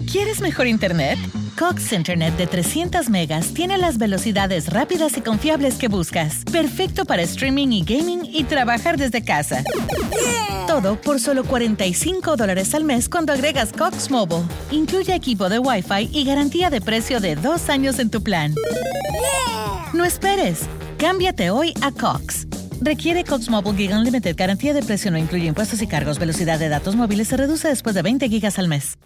¿Quieres mejor internet? Cox Internet de 300 megas tiene las velocidades rápidas y confiables que buscas. Perfecto para streaming y gaming y trabajar desde casa. Todo por solo $45 al mes cuando agregas Cox Mobile. Incluye equipo de Wi-Fi y garantía de precio de 2 años en tu plan. No esperes. Cámbiate hoy a Cox. Requiere Cox Mobile Gig Unlimited. Garantía de precio no incluye impuestos y cargos. Velocidad de datos móviles se reduce después de 20 gigas al mes.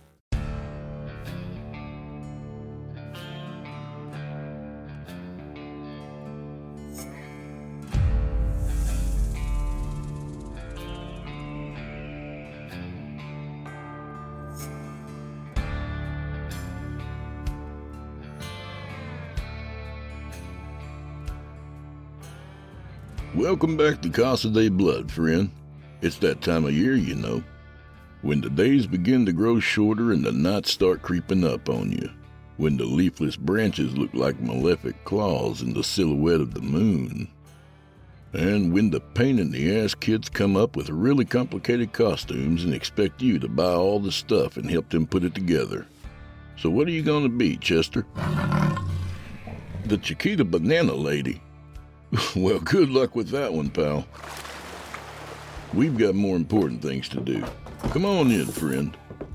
Welcome back to Casa de Blood, friend. It's that time of year, you know, when the days begin to grow shorter and the nights start creeping up on you, when the leafless branches look like malefic claws in the silhouette of the moon, and when the pain-in-the-ass kids come up with really complicated costumes and expect you to buy all the stuff and help them put it together. So what are you gonna be, Chester? The Chiquita Banana Lady? Well, good luck with that one, pal. We've got more important things to do. Come on in, friend.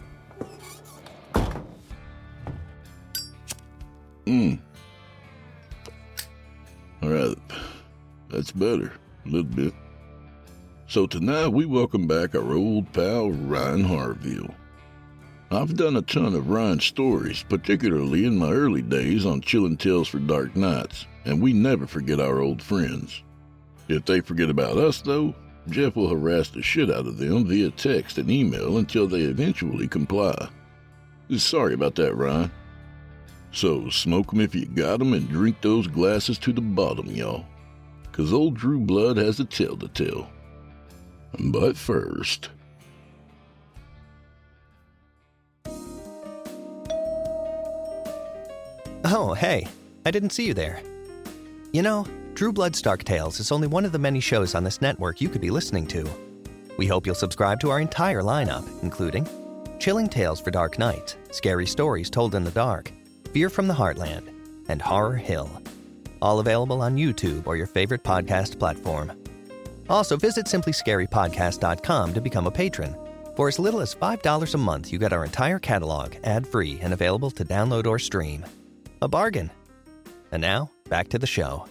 All right, that's better, a little bit. So tonight we welcome back our old pal, Ryan Harville. I've done a ton of Ryan's stories, particularly in my early days on Chillin' Tales for Dark Nights, and we never forget our old friends. If they forget about us, though, Jeff will harass the shit out of them via text and email until they eventually comply. Sorry about that, Ryan. So smoke 'em if you got 'em and drink those glasses to the bottom, y'all. 'Cause old Drew Blood has a tale to tell. But first... Oh, hey, I didn't see you there. You know, Drew Blood's Dark Tales is only one of the many shows on this network you could be listening to. We hope you'll subscribe to our entire lineup, including Chilling Tales for Dark Nights, Scary Stories Told in the Dark, Fear from the Heartland, and Horror Hill. All available on YouTube or your favorite podcast platform. Also, visit simplyscarypodcast.com to become a patron. For as little as $5 a month, you get our entire catalog ad-free and available to download or stream. A bargain. And now, back to the show.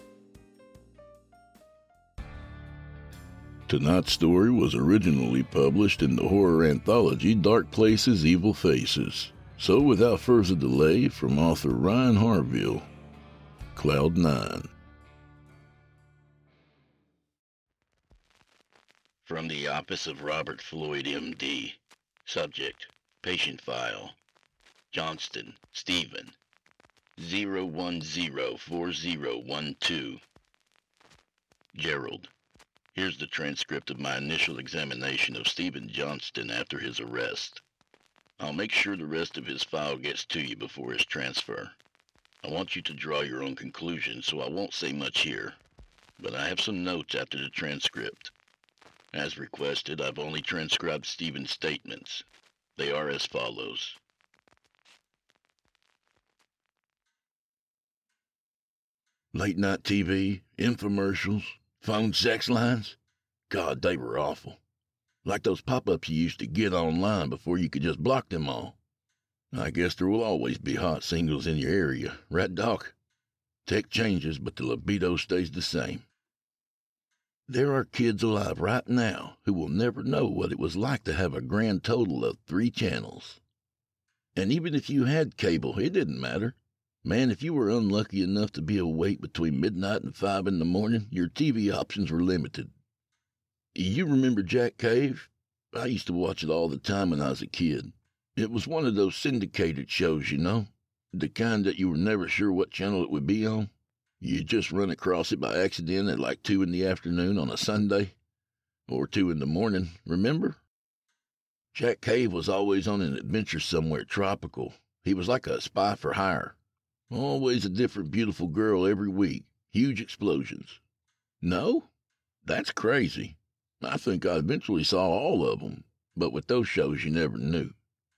Tonight's story was originally published in the horror anthology Dark Places, Evil Faces. So without further delay, from author Ryan Harville, Cloud 9. From the office of Robert Floyd, M.D. Subject, patient file. Johnston, Stephen. 0104012. Gerald. Here's the transcript of my initial examination of Stephen Johnston after his arrest. I'll make sure the rest of his file gets to you before his transfer. I want you to draw your own conclusions, so I won't say much here, but I have some notes after the transcript. As requested, I've only transcribed Stephen's statements. They are as follows. Late night TV, infomercials, phone sex lines. God, they were awful. Like those pop-ups you used to get online before you could just block them all. I guess there will always be hot singles in your area, right, Doc? Tech changes, but the libido stays the same. There are kids alive right now who will never know what it was like to have a grand total of 3 channels. And even if you had cable, it didn't matter. Man, if you were unlucky enough to be awake between midnight and 5 in the morning, your TV options were limited. You remember Jack Cave? I used to watch it all the time when I was a kid. It was one of those syndicated shows, you know, the kind that you were never sure what channel it would be on. You just run across it by accident at like 2 in the afternoon on a Sunday, or 2 in the morning, remember? Jack Cave was always on an adventure somewhere tropical. He was like a spy for hire. Always a different beautiful girl every week. Huge explosions. No? That's crazy. I think I eventually saw all of them, but with those shows you never knew.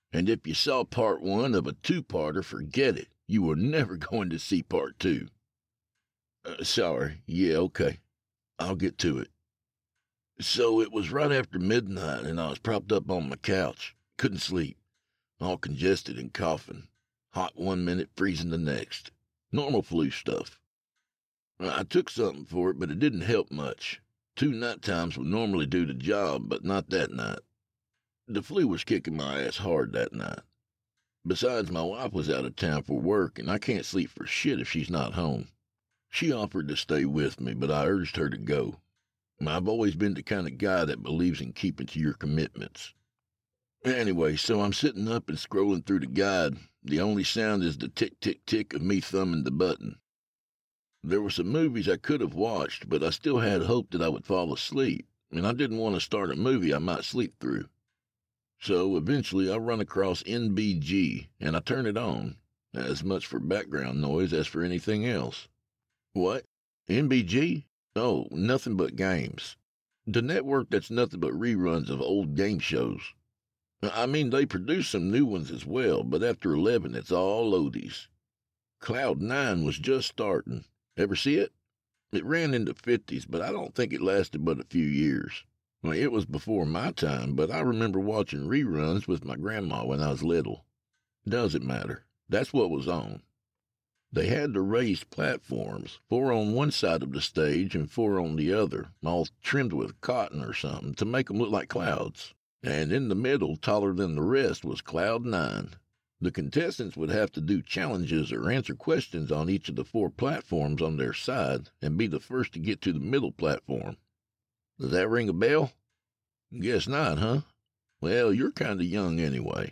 And if you saw part one of a two-parter, forget it. You were never going to see part two. Sorry. Yeah, okay. I'll get to it. So it was right after midnight, and I was propped up on my couch. Couldn't sleep. All congested and coughing. Hot 1 minute, freezing the next. Normal flu stuff. I took something for it, but it didn't help much. 2 night times would normally do the job, but not that night. The flu was kicking my ass hard that night. Besides, my wife was out of town for work, and I can't sleep for shit if she's not home. She offered to stay with me, but I urged her to go. I've always been the kind of guy that believes in keeping to your commitments. Anyway, so I'm sitting up and scrolling through the guide. The only sound is the tick-tick-tick of me thumbing the button. There were some movies I could have watched, but I still had hope that I would fall asleep, and I didn't want to start a movie I might sleep through. So eventually I run across NBG, and I turn it on, as much for background noise as for anything else. What? NBG? Oh, nothing but games. The network that's nothing but reruns of old game shows. I mean, they produce some new ones as well, but after 11, it's all oldies. Cloud 9 was just starting. Ever see it? It ran in the 50s, but I don't think it lasted but a few years. Well, it was before my time, but I remember watching reruns with my grandma when I was little. Doesn't matter. That's what was on. They had the raised platforms, 4 on one side of the stage and 4 on the other, all trimmed with cotton or something to make them look like clouds. And in the middle, taller than the rest, was Cloud 9. The contestants would have to do challenges or answer questions on each of the 4 platforms on their side and be the first to get to the middle platform. Does that ring a bell? Guess not, huh? Well, you're kind of young anyway.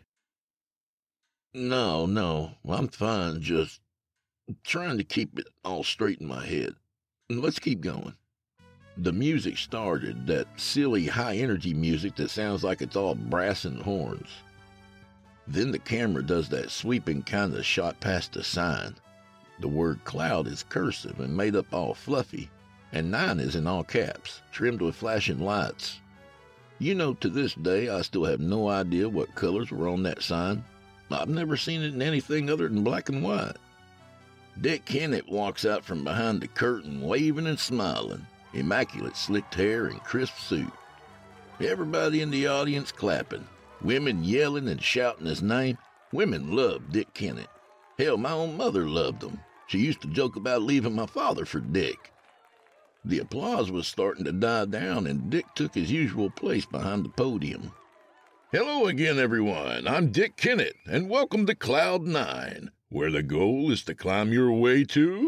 No, I'm fine, just trying to keep it all straight in my head. Let's keep going. The music started, that silly high-energy music that sounds like it's all brass and horns. Then the camera does that sweeping kind of shot past the sign. The word cloud is cursive and made up all fluffy, and 9 is in all caps, trimmed with flashing lights. You know, to this day, I still have no idea what colors were on that sign. I've never seen it in anything other than black and white. Dick Kennett walks out from behind the curtain waving and smiling, immaculate slicked hair and crisp suit. Everybody in the audience clapping, women yelling and shouting his name. Women loved Dick Kennett. Hell, my own mother loved him. She used to joke about leaving my father for Dick. The applause was starting to die down, and Dick took his usual place behind the podium. Hello again, everyone. I'm Dick Kennett, and welcome to Cloud 9, where the goal is to climb your way to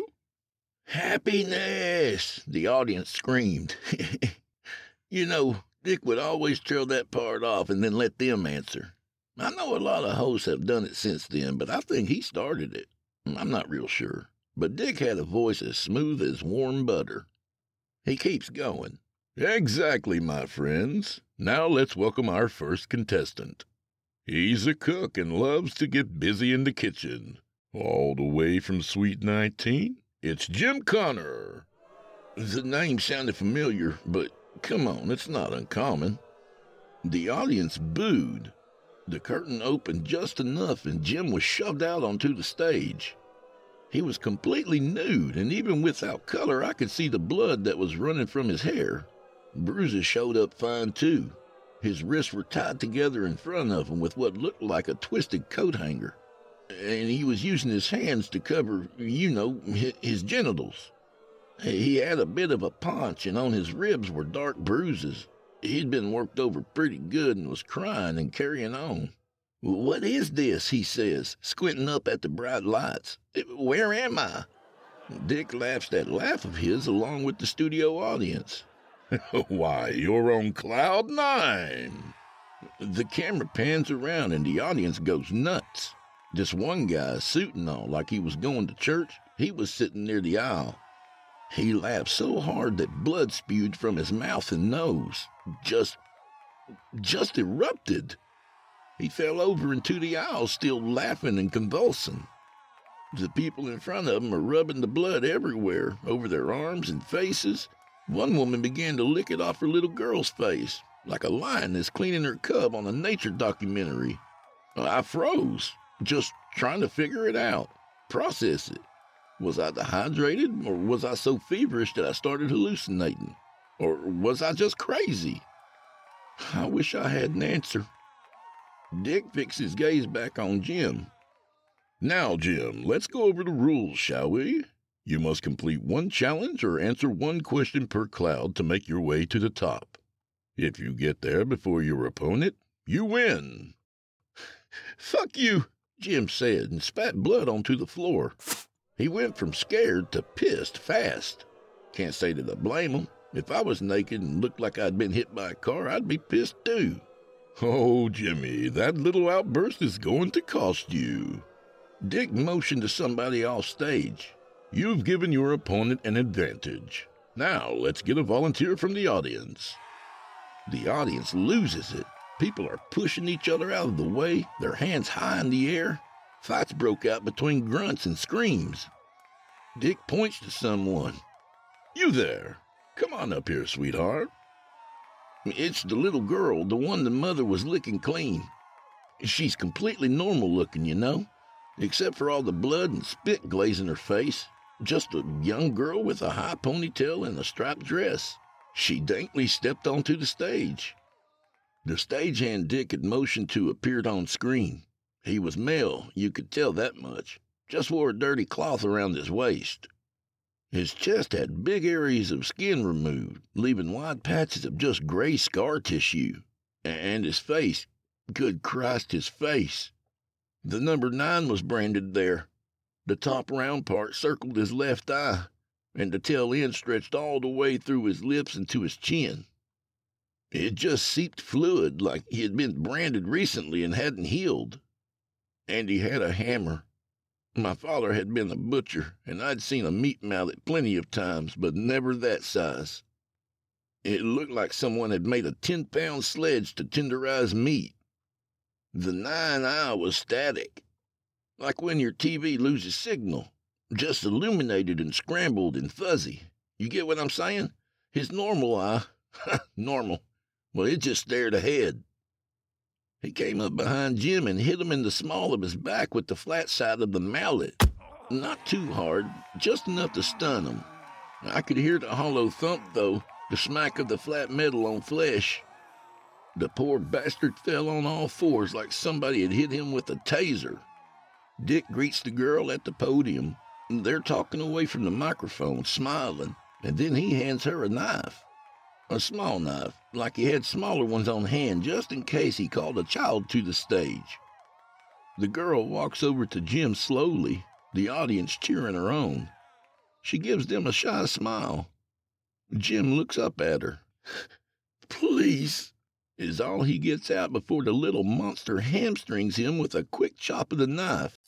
happiness, the audience screamed. You know, Dick would always trail that part off and then let them answer. I know a lot of hosts have done it since then, but I think he started it. I'm not real sure, but Dick had a voice as smooth as warm butter. He keeps going. Exactly, my friends. Now let's welcome our first contestant. He's a cook and loves to get busy in the kitchen. All the way from Sweet 19, it's Jim Connor. The name sounded familiar, but come on, it's not uncommon. The audience booed. The curtain opened just enough and Jim was shoved out onto the stage. He was completely nude, and even without color, I could see the blood that was running from his hair. Bruises showed up fine, too. His wrists were tied together in front of him with what looked like a twisted coat hanger. And he was using his hands to cover, his genitals. He had a bit of a paunch, and on his ribs were dark bruises. He'd been worked over pretty good and was crying and carrying on. "What is this?" he says, squinting up at the bright lights. "Where am I?" Dick laughs that laugh of his along with the studio audience. "Why, you're on Cloud 9. The camera pans around and the audience goes nuts. This one guy, suit and all, like he was going to church, he was sitting near the aisle. He laughed so hard that blood spewed from his mouth and nose. Just erupted. He fell over into the aisle, still laughing and convulsing. The people in front of him are rubbing the blood everywhere, over their arms and faces. One woman began to lick it off her little girl's face, like a lioness cleaning her cub on a nature documentary. I froze, just trying to figure it out, process it. Was I dehydrated, or was I so feverish that I started hallucinating? Or was I just crazy? I wish I had an answer. Dick fixed his gaze back on Jim. Now, Jim, let's go over the rules, shall we? You must complete one challenge or answer one question per cloud to make your way to the top. If you get there before your opponent, you win. Fuck you, Jim said and spat blood onto the floor. He went from scared to pissed fast. Can't say that I blame him. If I was naked and looked like I'd been hit by a car, I'd be pissed too. Oh, Jimmy, that little outburst is going to cost you. Dick motioned to somebody off stage. You've given your opponent an advantage. Now, let's get a volunteer from the audience. The audience loses it. People are pushing each other out of the way, their hands high in the air. Fights broke out between grunts and screams. Dick points to someone. You there. Come on up here, sweetheart. It's the little girl, the one the mother was licking clean. She's completely normal looking, you know, except for all the blood and spit glazing her face. Just a young girl with a high ponytail and a striped dress. She daintily stepped onto the stage. The stagehand Dick had motioned to appeared on screen. He was male, you could tell that much. Just wore a dirty cloth around his waist. His chest had big areas of skin removed, leaving wide patches of just gray scar tissue. And his face, good Christ, his face. The number 9 was branded there. The top round part circled his left eye, and the tail end stretched all the way through his lips and to his chin. It just seeped fluid like he had been branded recently and hadn't healed. And he had a hammer. My father had been a butcher, and I'd seen a meat mallet plenty of times, but never that size. It looked like someone had made a 10-pound sledge to tenderize meat. The 9 eye was static, like when your TV loses signal, just illuminated and scrambled and fuzzy. You get what I'm saying? His normal eye, normal, well, it just stared ahead. He came up behind Jim and hit him in the small of his back with the flat side of the mallet. Not too hard, just enough to stun him. I could hear the hollow thump, though, the smack of the flat metal on flesh. The poor bastard fell on all fours like somebody had hit him with a taser. Dick greets the girl at the podium. They're talking away from the microphone, smiling, and then he hands her a knife. A small knife, like he had smaller ones on hand just in case he called a child to the stage. The girl walks over to Jim slowly, the audience cheering her on. She gives them a shy smile. Jim looks up at her. Please, is all he gets out before the little monster hamstrings him with a quick chop of the knife.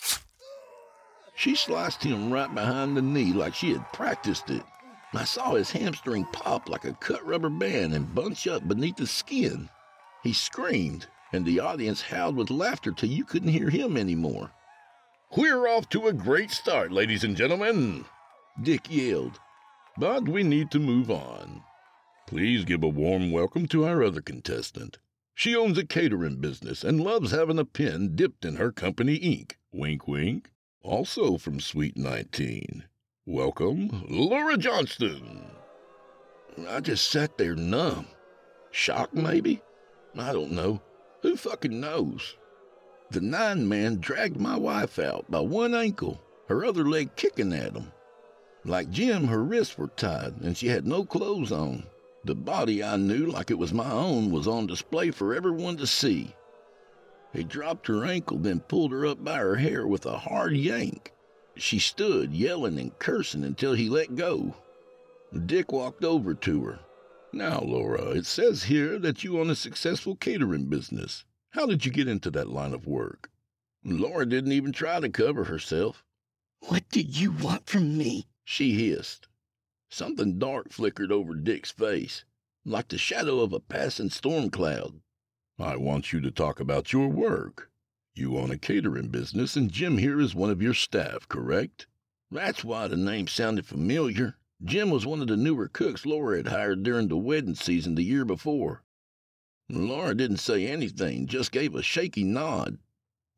She sliced him right behind the knee like she had practiced it. I saw his hamstring pop like a cut rubber band and bunch up beneath the skin. He screamed, and the audience howled with laughter till you couldn't hear him anymore. We're off to a great start, ladies and gentlemen, Dick yelled. But we need to move on. Please give a warm welcome to our other contestant. She owns a catering business and loves having a pen dipped in her company ink. Wink, wink. Also from Sweet 19. Welcome, Laura Johnston. I just sat there numb. Shocked, maybe? I don't know. Who fucking knows? The 9 man dragged my wife out by one ankle, her other leg kicking at him. Like Jim, her wrists were tied, and she had no clothes on. The body I knew like it was my own was on display for everyone to see. He dropped her ankle, then pulled her up by her hair with a hard yank. She stood, yelling and cursing until he let go. Dick walked over to her. Now, Laura, it says here that you own a successful catering business. How did you get into that line of work? Laura didn't even try to cover herself. What do you want from me? She hissed. Something dark flickered over Dick's face, like the shadow of a passing storm cloud. I want you to talk about your work. You own a catering business, and Jim here is one of your staff, correct? That's why the name sounded familiar. Jim was one of the newer cooks Laura had hired during the wedding season the year before. Laura didn't say anything, just gave a shaky nod.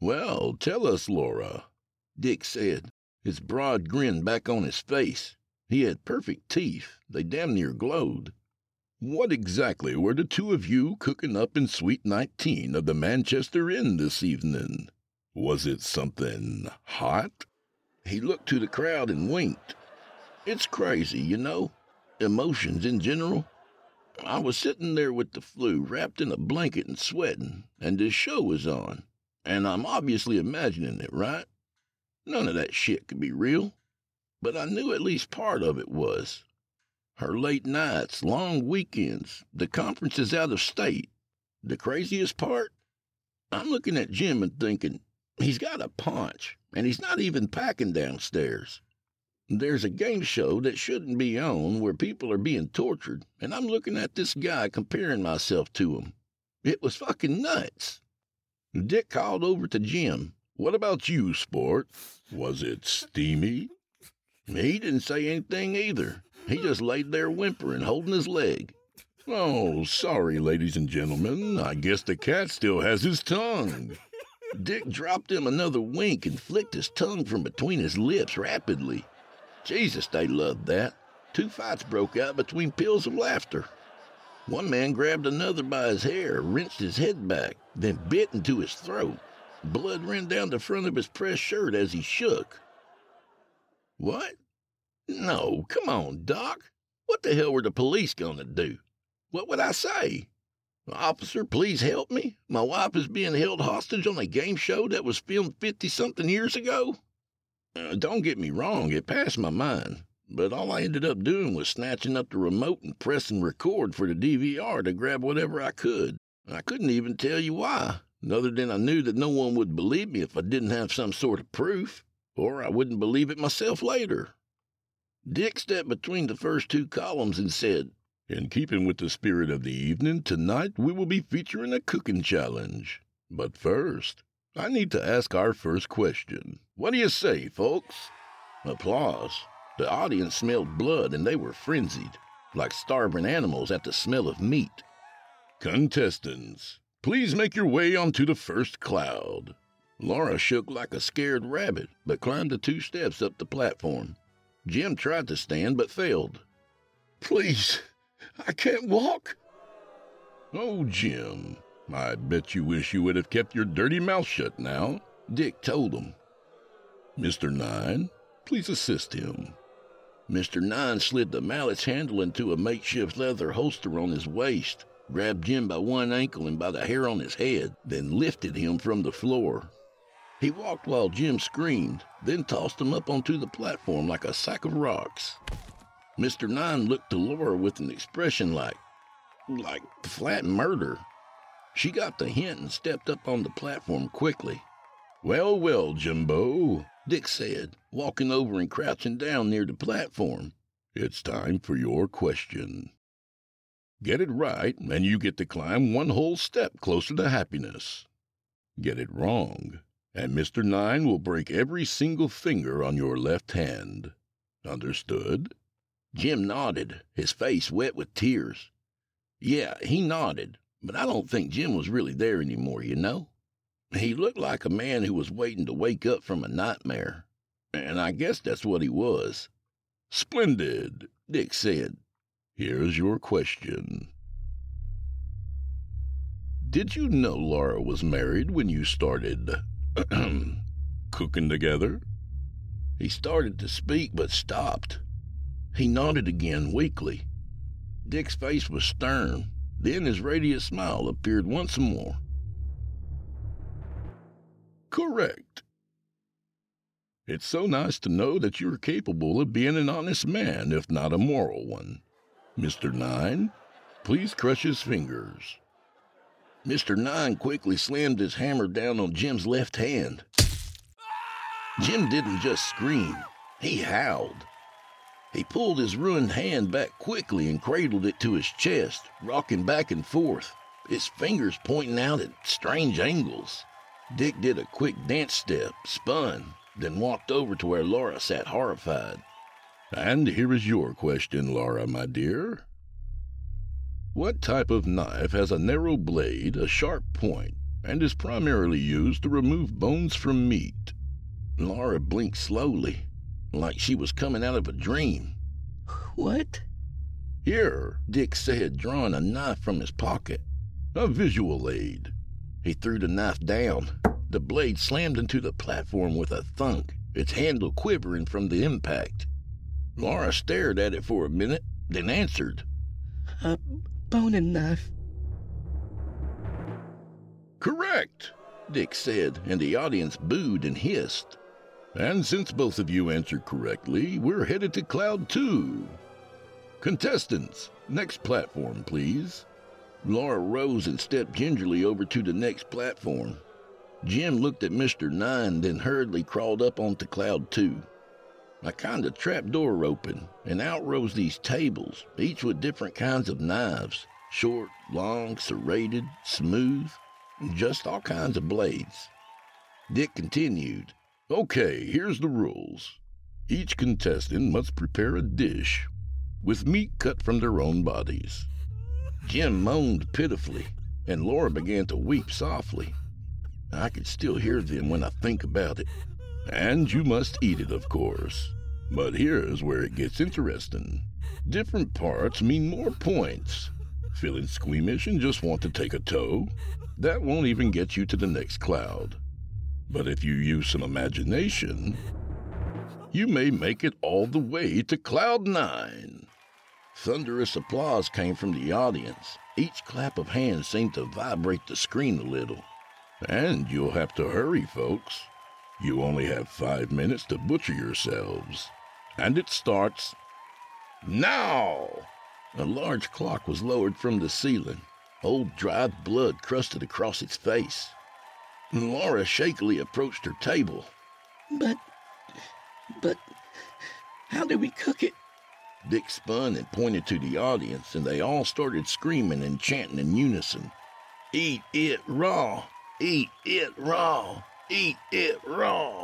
"Well, tell us, Laura," Dick said, his broad grin back on his face. He had perfect teeth. They damn near glowed. "What exactly were the two of you cooking up in Suite 19 of the Manchester Inn this evening? Was it something hot?" He looked to the crowd and winked. "It's crazy, you know. Emotions in general. I was sitting there with the flu, wrapped in a blanket and sweating, and this show was on. And I'm obviously imagining it, right? None of that shit could be real. But I knew at least part of it was. Her late nights, long weekends, the conferences out of state. The craziest part? I'm looking at Jim and thinking, he's got a paunch, and he's not even packing downstairs. There's a game show that shouldn't be on where people are being tortured, and I'm looking at this guy comparing myself to him. It was fucking nuts." Dick called over to Jim. "What about you, Sport? Was it steamy?" He didn't say anything either. He just laid there whimpering, holding his leg. "Oh, sorry, ladies and gentlemen. I guess the cat still has his tongue." Dick dropped him another wink and flicked his tongue from between his lips rapidly. Jesus, they loved that. 2 fights broke out between peals of laughter. One man grabbed another by his hair, wrenched his head back, then bit into his throat. Blood ran down the front of his pressed shirt as he shook. "What? No, come on, Doc. What the hell were the police gonna do? What would I say? 'Officer, please help me. My wife is being held hostage on a game show that was filmed 50-something years ago?' Don't get me wrong, it passed my mind, but all I ended up doing was snatching up the remote and pressing record for the DVR to grab whatever I could. I couldn't even tell you why, other than I knew that no one would believe me if I didn't have some sort of proof, or I wouldn't believe it myself later." Dick stepped between the first 2 columns and said, "In keeping with the spirit of the evening, tonight we will be featuring a cooking challenge. But first, I need to ask our first question. What do you say, folks?" Applause. The audience smelled blood, and they were frenzied, like starving animals at the smell of meat. "Contestants, please make your way onto the first cloud." Laura shook like a scared rabbit, but climbed the 2 steps up the platform. Jim tried to stand, but failed. "Please, I can't walk." "Oh, Jim, I bet you wish you would have kept your dirty mouth shut now," Dick told him. "Mr. Nine, please assist him." Mr. Nine slid the mallet's handle into a makeshift leather holster on his waist, grabbed Jim by one ankle and by the hair on his head, then lifted him from the floor. He walked while Jim screamed, then tossed him up onto the platform like a sack of rocks. Mr. Nine looked to Laura with an expression like flat murder. She got the hint and stepped up on the platform quickly. Well, well, Jimbo," Dick said, walking over and crouching down near the platform. "It's time for your question. Get it right, and you get to climb 1 whole step closer to happiness. Get it wrong, and Mr. Nine will break every single finger on your left hand. Understood?" Jim nodded, his face wet with tears. Yeah, he nodded, but I don't think Jim was really there anymore, you know? He looked like a man who was waiting to wake up from a nightmare, and I guess that's what he was. "Splendid," Dick said. "Here's your question. Did you know Laura was married when you started cooking together?" He started to speak, but stopped. He nodded again, weakly. Dick's face was stern. Then his radiant smile appeared once more. "Correct. It's so nice to know that you're capable of being an honest man, if not a moral one. Mr. Nine, please crush his fingers." Mr. Nine quickly slammed his hammer down on Jim's left hand. Jim didn't just scream. He howled. He pulled his ruined hand back quickly and cradled it to his chest, rocking back and forth, his fingers pointing out at strange angles. Dick did a quick dance step, spun, then walked over to where Laura sat horrified. "And here is your question, Laura, my dear. What type of knife has a narrow blade, a sharp point, and is primarily used to remove bones from meat. Laura blinked slowly, like she was coming out of a dream. What? Here, Dick said, drawing a knife from his pocket. A visual aid. He threw the knife down. The blade slammed into the platform with a thunk, its handle quivering from the impact. Laura stared at it for a minute, then answered. A boning knife. Correct, Dick said, and the audience booed and hissed. And since both of you answered correctly, we're headed to Cloud 2. Contestants, next platform, please. Laura rose and stepped gingerly over to the next platform. Jim looked at Mr. 9, then hurriedly crawled up onto Cloud 2. A kind of trapdoor opened, and out rose these tables, each with different kinds of knives. Short, long, serrated, smooth, just all kinds of blades. Dick continued. Okay, here's the rules. Each contestant must prepare a dish with meat cut from their own bodies. Jim moaned pitifully, and Laura began to weep softly. I could still hear them when I think about it. And you must eat it, of course. But here's where it gets interesting. Different parts mean more points. Feeling squeamish and just want to take a toe? That won't even get you to the next cloud. But if you use some imagination, you may make it all the way to Cloud 9. Thunderous applause came from the audience. Each clap of hands seemed to vibrate the screen a little. And you'll have to hurry, folks. You only have 5 minutes to butcher yourselves. And it starts now! A large clock was lowered from the ceiling. Old dried blood crusted across its face. Laura shakily approached her table. But, how do we cook it? Dick spun and pointed to the audience, and they all started screaming and chanting in unison. Eat it raw! Eat it raw! Eat it raw!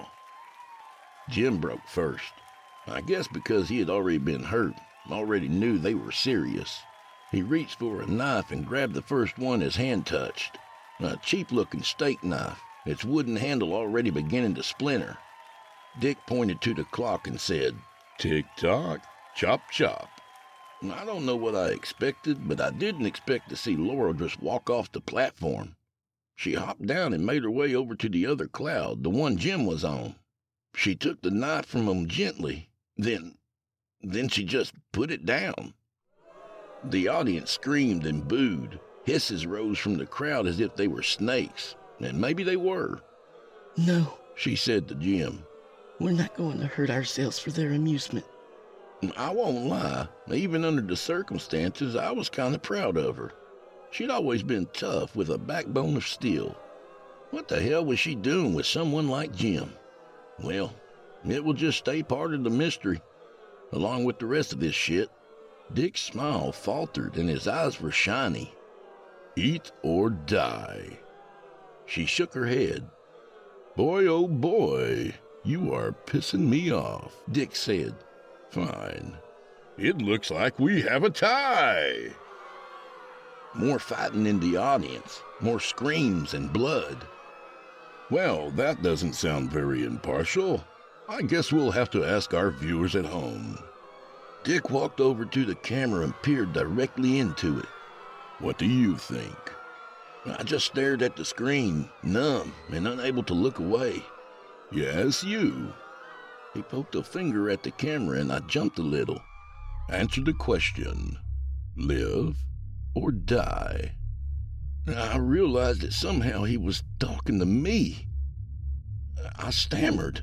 Jim broke first. I guess because he had already been hurt, already knew they were serious. He reached for a knife and grabbed the first one his hand touched. A cheap-looking steak knife, its wooden handle already beginning to splinter. Dick pointed to the clock and said, Tick-tock, chop-chop. I don't know what I expected, but I didn't expect to see Laura just walk off the platform. She hopped down and made her way over to the other cloud, the one Jim was on. She took the knife from him gently, then she just put it down. The audience screamed and booed. Hisses rose from the crowd as if they were snakes, and maybe they were. No, she said to Jim. We're not going to hurt ourselves for their amusement. I won't lie. Even under the circumstances, I was kind of proud of her. She'd always been tough with a backbone of steel. What the hell was she doing with someone like Jim? Well, it will just stay part of the mystery, along with the rest of this shit. Dick's smile faltered and his eyes were shiny. Eat or die. She shook her head. Boy, oh boy, you are pissing me off, Dick said. Fine. It looks like we have a tie. More fighting in the audience, more screams and blood. Well, that doesn't sound very impartial. I guess we'll have to ask our viewers at home. Dick walked over to the camera and peered directly into it. What do you think? I just stared at the screen, numb and unable to look away. Yes, you. He poked a finger at the camera and I jumped a little. Answer the question. Live or die? I realized that somehow he was talking to me. I stammered.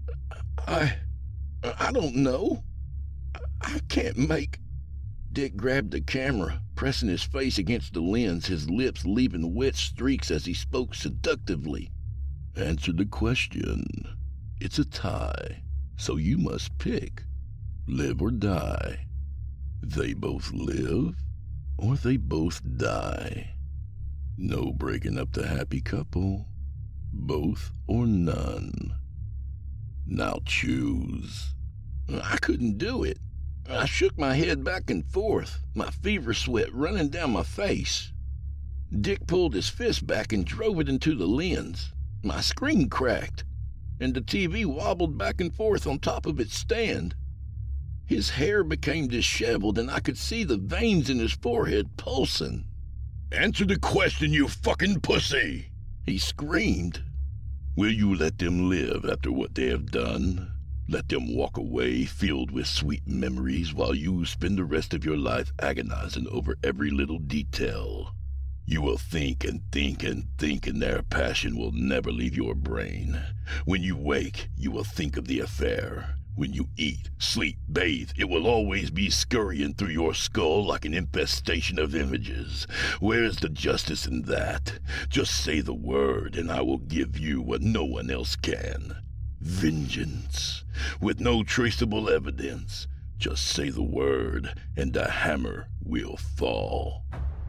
I don't know. I can't make... Dick grabbed the camera, pressing his face against the lens, his lips leaving wet streaks as he spoke seductively. Answer the question. It's a tie, so you must pick. Live or die. They both live, or they both die. No breaking up the happy couple. Both or none. Now choose. I couldn't do it. I shook my head back and forth, my fever sweat running down my face. Dick pulled his fist back and drove it into the lens. My screen cracked, and the TV wobbled back and forth on top of its stand. His hair became disheveled, and I could see the veins in his forehead pulsing. "Answer the question, you fucking pussy!" he screamed. "Will you let them live after what they have done? Let them walk away filled with sweet memories while you spend the rest of your life agonizing over every little detail? You will think and think and think, and their passion will never leave your brain. When you wake, you will think of the affair. When you eat, sleep, bathe, it will always be scurrying through your skull like an infestation of images. Where is the justice in that? Just say the word, and I will give you what no one else can. Vengeance, with no traceable evidence. Just say the word, and the hammer will fall."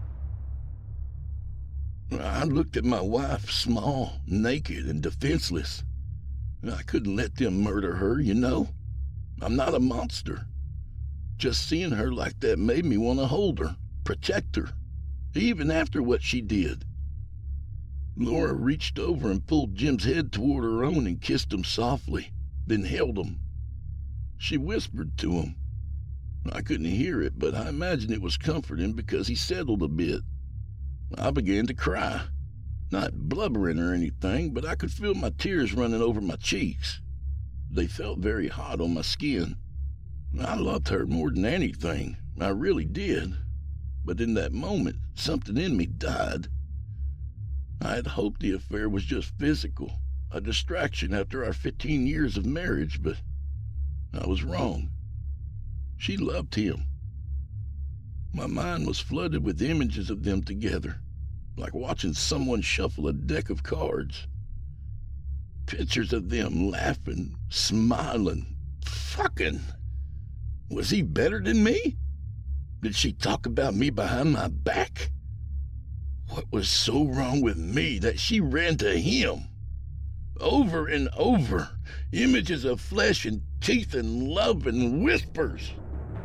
I looked at my wife, small, naked, and defenseless. I couldn't let them murder her, you know. I'm not a monster. Just seeing her like that made me want to hold her, protect her, even after what she did. Laura reached over and pulled Jim's head toward her own and kissed him softly, then held him. She whispered to him. I couldn't hear it, but I imagined it was comforting because he settled a bit. I began to cry. Not blubbering or anything, but I could feel my tears running over my cheeks. They felt very hot on my skin. I loved her more than anything. I really did. But in that moment, something in me died. I had hoped the affair was just physical, a distraction after our 15 years of marriage, but I was wrong. She loved him. My mind was flooded with images of them together, like watching someone shuffle a deck of cards. Pictures of them laughing, smiling, fucking. Was he better than me? Did she talk about me behind my back? What was so wrong with me that she ran to him? Over and over, images of flesh and teeth and love and whispers.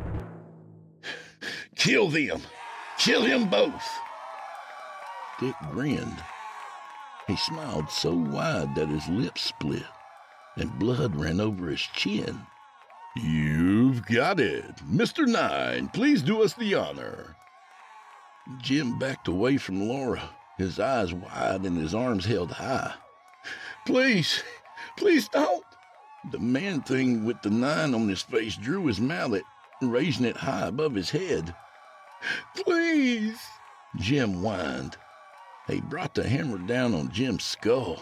Kill them! Kill them both! Dick grinned. He smiled so wide that his lips split, and blood ran over his chin. "You've got it. Mr. Nine, please do us the honor." Jim backed away from Laura, his eyes wide and his arms held high. Please don't." The man thing with the 9 on his face drew his mallet, raising it high above his head. "Please," Jim whined. He brought the hammer down on Jim's skull.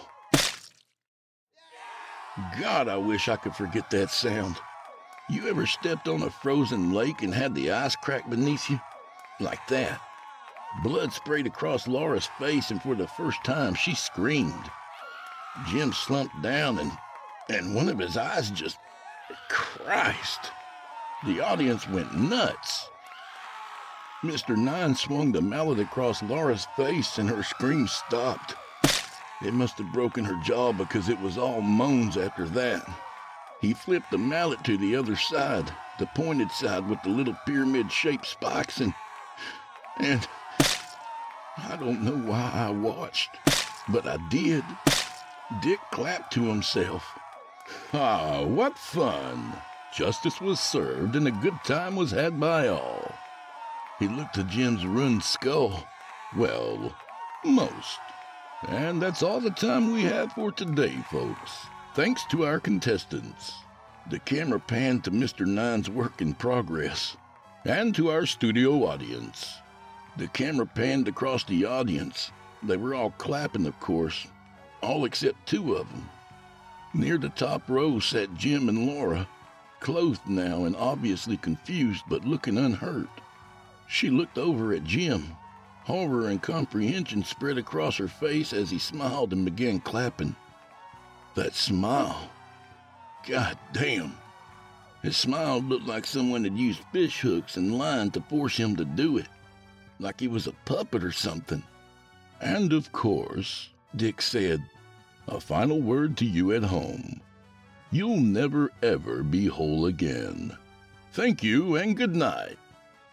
God, I wish I could forget that sound. You ever stepped on a frozen lake and had the ice crack beneath you? Like that. Blood sprayed across Laura's face, and for the first time she screamed. Jim slumped down, and one of his eyes just... Christ! The audience went nuts. Mr. 9 swung the mallet across Laura's face, and her scream stopped. It must have broken her jaw because it was all moans after that. He flipped the mallet to the other side, the pointed side with the little pyramid-shaped spikes, and I don't know why I watched, but I did. Dick clapped to himself. "Ah, what fun! Justice was served and a good time was had by all." He looked at Jim's ruined skull. "Well, most. And that's all the time we have for today, folks. Thanks to our contestants." The camera panned to Mr. 9's work in progress. "And to our studio audience." The camera panned across the audience. They were all clapping, of course, all except 2 of them. Near the top row sat Jim and Laura, clothed now and obviously confused but looking unhurt. She looked over at Jim. Horror and comprehension spread across her face as he smiled and began clapping. That smile. God damn. His smile looked like someone had used fish hooks and line to force him to do it. Like he was a puppet or something. "And of course," Dick said, "a final word to you at home. You'll never ever be whole again. Thank you and good night."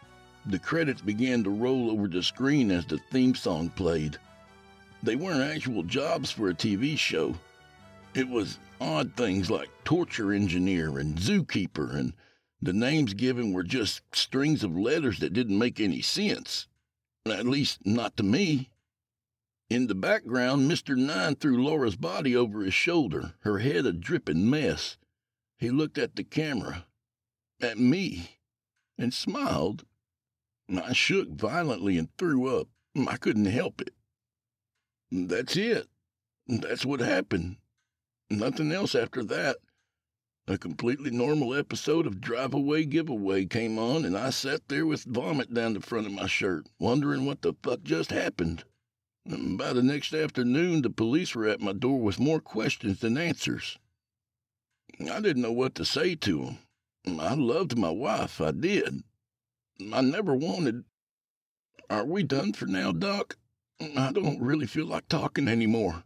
The credits began to roll over the screen as the theme song played. They weren't actual jobs for a TV show. It was odd things like torture engineer and zookeeper, and the names given were just strings of letters that didn't make any sense. At least, not to me. In the background, Mr. Nine threw Laura's body over his shoulder, her head a dripping mess. He looked at the camera, at me, and smiled. I shook violently and threw up. I couldn't help it. That's it. That's what happened. Nothing else after that. A completely normal episode of Drive Away Giveaway came on, and I sat there with vomit down the front of my shirt, wondering what the fuck just happened. By the next afternoon, the police were at my door with more questions than answers. I didn't know what to say to them. I loved my wife, I did. I never wanted... Are we done for now, Doc? I don't really feel like talking anymore.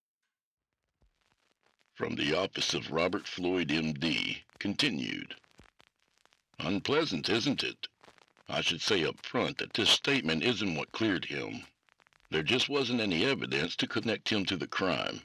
From the office of Robert Floyd, M.D., continued. Unpleasant, isn't it? I should say up front that this statement isn't what cleared him. There just wasn't any evidence to connect him to the crime.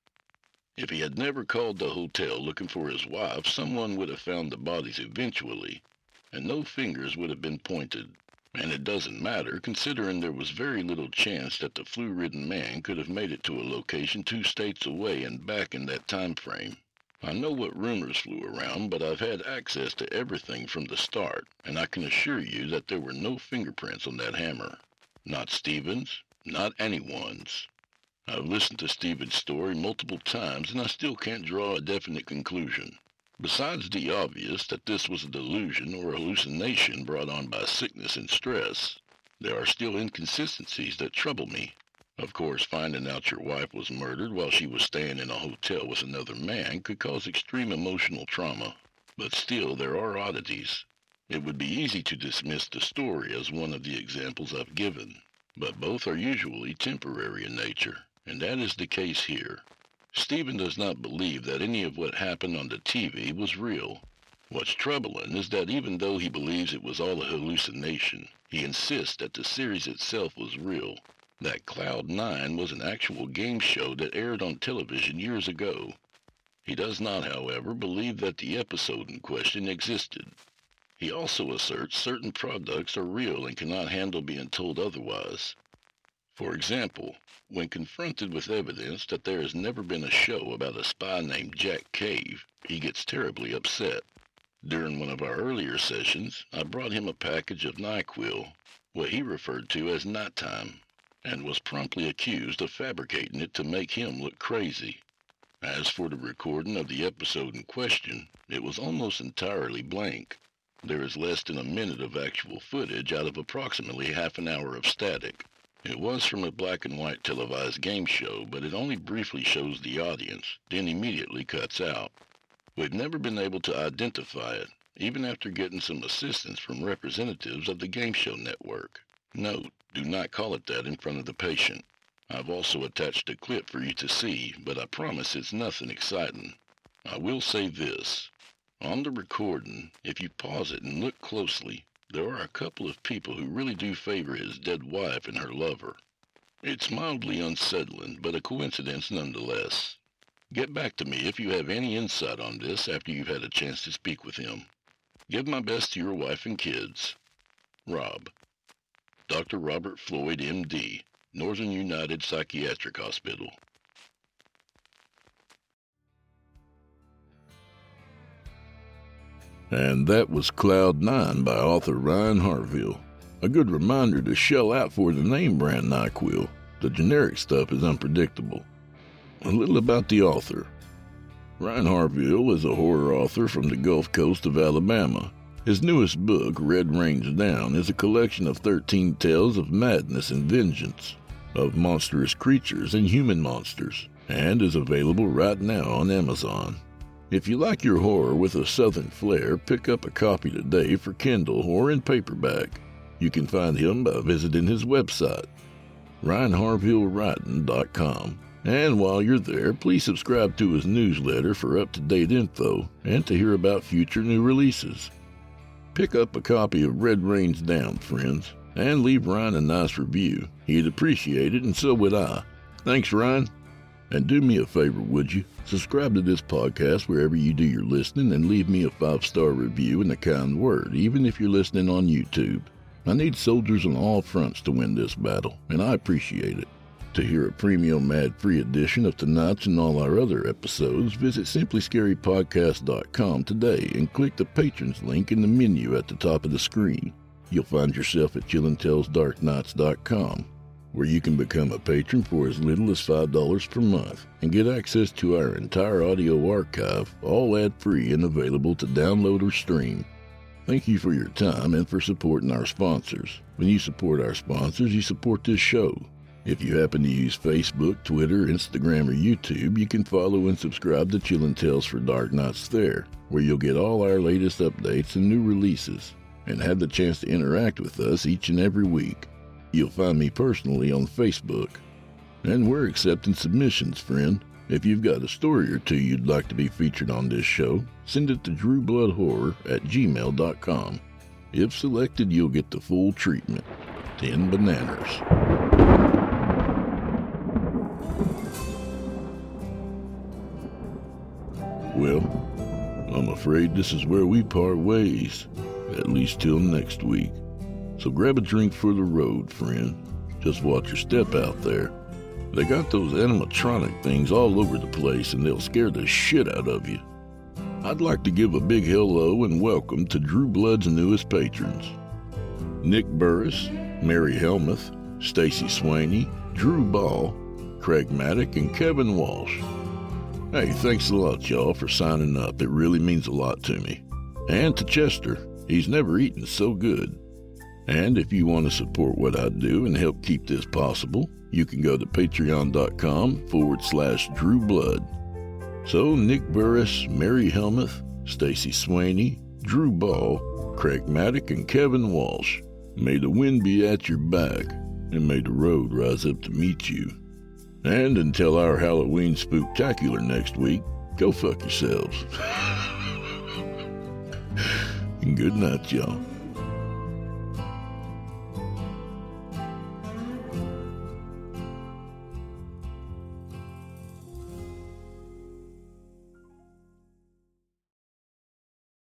If he had never called the hotel looking for his wife, someone would have found the bodies eventually, and no fingers would have been pointed. And it doesn't matter, considering there was very little chance that the flu-ridden man could have made it to a location 2 states away and back in that time frame. I know what rumors flew around, but I've had access to everything from the start, and I can assure you that there were no fingerprints on that hammer. Not Stevens, not anyone's. I've listened to Stevens' story multiple times, and I still can't draw a definite conclusion. Besides the obvious that this was a delusion or a hallucination brought on by sickness and stress, there are still inconsistencies that trouble me. Of course, finding out your wife was murdered while she was staying in a hotel with another man could cause extreme emotional trauma, but still there are oddities. It would be easy to dismiss the story as one of the examples I've given, but both are usually temporary in nature, and that is the case here. Stephen does not believe that any of what happened on the TV was real. What's troubling is that even though he believes it was all a hallucination, he insists that the series itself was real, that Cloud 9 was an actual game show that aired on television years ago. He does not, however, believe that the episode in question existed. He also asserts certain products are real and cannot handle being told otherwise. For example, when confronted with evidence that there has never been a show about a spy named Jack Cave, he gets terribly upset. During one of our earlier sessions, I brought him a package of NyQuil, what he referred to as nighttime, and was promptly accused of fabricating it to make him look crazy. As for the recording of the episode in question, it was almost entirely blank. There is less than a minute of actual footage out of approximately half an hour of static. It was from a black and white televised game show, but it only briefly shows the audience, then immediately cuts out. We've never been able to identify it, even after getting some assistance from representatives of the game show network. Note, do not call it that in front of the patient. I've also attached a clip for you to see, but I promise it's nothing exciting. I will say this. On the recording, if you pause it and look closely, there are a couple of people who really do favor his dead wife and her lover. It's mildly unsettling, but a coincidence nonetheless. Get back to me if you have any insight on this after you've had a chance to speak with him. Give my best to your wife and kids. Rob. Dr. Robert Floyd, M.D., Northern United Psychiatric Hospital. And that was Cloud 9 by author Ryan Harville. A good reminder to shell out for the name brand NyQuil. The generic stuff is unpredictable. A little about the author. Ryan Harville is a horror author from the Gulf Coast of Alabama. His newest book, Red Range Down, is a collection of 13 tales of madness and vengeance, of monstrous creatures and human monsters, and is available right now on Amazon. If you like your horror with a southern flair, pick up a copy today for Kindle or in paperback. You can find him by visiting his website, RyanHarvilleWriting.com. And while you're there, please subscribe to his newsletter for up-to-date info and to hear about future new releases. Pick up a copy of Red Rains Down, friends, and leave Ryan a nice review. He'd appreciate it, and so would I. Thanks, Ryan. And do me a favor, would you? Subscribe to this podcast wherever you do your listening and leave me a 5-star review and a kind word, even if you're listening on YouTube. I need soldiers on all fronts to win this battle, and I appreciate it. To hear a premium ad-free edition of tonight's and all our other episodes, visit simplyscarypodcast.com today and click the Patrons link in the menu at the top of the screen. You'll find yourself at chillandtalesdarknights.com, where you can become a patron for as little as $5 per month and get access to our entire audio archive, all ad-free and available to download or stream. Thank you for your time and for supporting our sponsors. When you support our sponsors, you support this show. If you happen to use Facebook, Twitter, Instagram, or YouTube, you can follow and subscribe to Chillin' Tales for Dark Nights there, where you'll get all our latest updates and new releases, and have the chance to interact with us each and every week. You'll find me personally on Facebook. And we're accepting submissions, friend. If you've got a story or two you'd like to be featured on this show, send it to drewbloodhorror@gmail.com. If selected, you'll get the full treatment. 10 bananas. Well, I'm afraid this is where we part ways, at least till next week. So grab a drink for the road, friend. Just watch your step out there. They got those animatronic things all over the place, and they'll scare the shit out of you. I'd like to give a big hello and welcome to Drew Blood's newest patrons: Nick Burris, Mary Helmuth, Stacy Swaney, Drew Ball, Craig Maddock, and Kevin Walsh. Hey, thanks a lot, y'all, for signing up. It really means a lot to me. And to Chester. He's never eaten so good. And if you want to support what I do and help keep this possible, you can go to patreon.com/DrewBlood. So Nick Burris, Mary Helmuth, Stacy Swaney, Drew Ball, Craig Maddock, and Kevin Walsh, may the wind be at your back, and may the road rise up to meet you. And until our Halloween spooktacular next week, go fuck yourselves. And good night, y'all.